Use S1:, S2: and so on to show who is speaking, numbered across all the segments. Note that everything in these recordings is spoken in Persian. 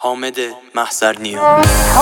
S1: حامد محضرنیا.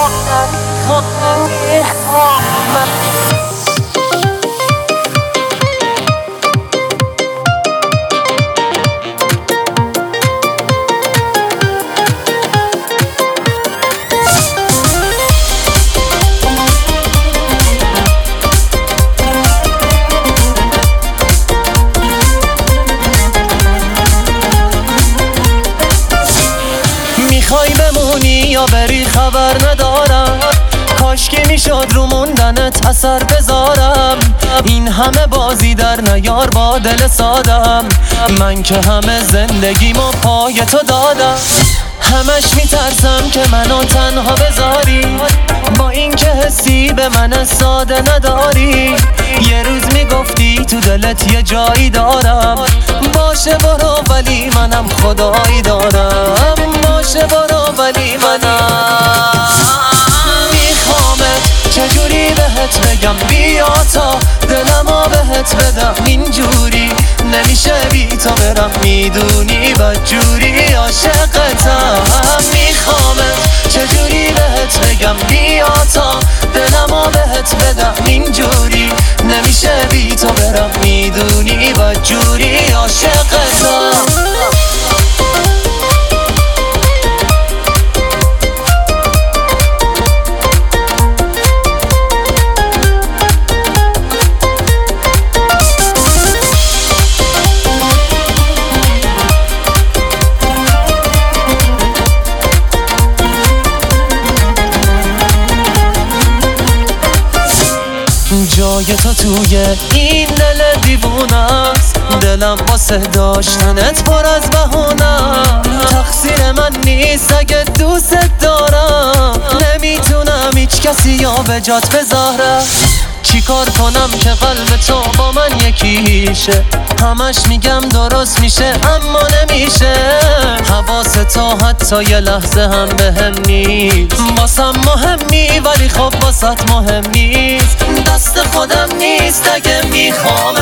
S2: میخوای بمونی یا بری خبر ندارم، کاش که میشد رو موندنت اثر بذارم. این همه بازی در نیار با دل سادم، من که همه زندگیمو پای تو دادم. همش میترسم که منو تنها بذاری، با این که حسی به من ساده نداری. یه روز میگفتی تو دلت یه جایی دارم، باشه برو ولی منم خدایی دارم. باشه برو ولی منم میخوامت، چجوری بهت بگم بیا تا دلمو بهت بدم. اینجوری نمیشه بی تو برم، میدونی بدجوری عاشقتم. میخوامت، چجوری بهت بگم بیا تا دلمو بهت بدم. اینجوری نمیشه بی تو برم، میدونی بدجوری عاشقتم. جای تو توی این دل دیوونه است، دلم واسه داشتنت پر از بهونه. تقصیر من نیست اگه دوست دارم، نمیتونم هیچ کسی یا به جات بذارم. چیکار کنم که قلب تو با من یکیشه؟ همش میگم درست میشه اما نمیشه. حواس تو حتی یه لحظه هم بهم نیست. واسم مهمی ولی خب واسط مهم نیست. دست خودم نیست اگه میخوامه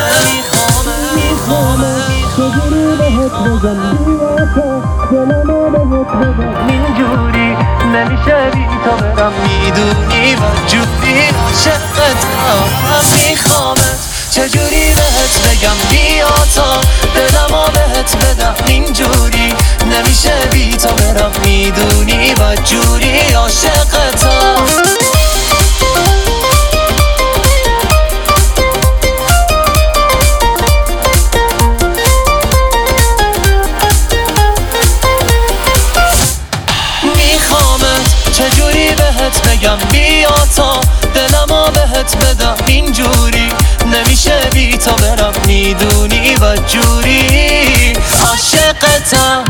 S2: چجوری بهت بگم بیا تا دلمو بهت بدم. اینجوری نمیشه بی تو برم، میدونی بدجوری عاشقتم. میخوامت، چجوری بهت بگم بیا تا دلمو بهت بدم. اینجوری نمیشه بی تو برم، میدونی بدجوری عاشقتم. چجوری بهت بگم بیا تا دلمو بهت بدم. اینجوری نمیشه بی تو برم، میدونی بدجوری عاشقتم.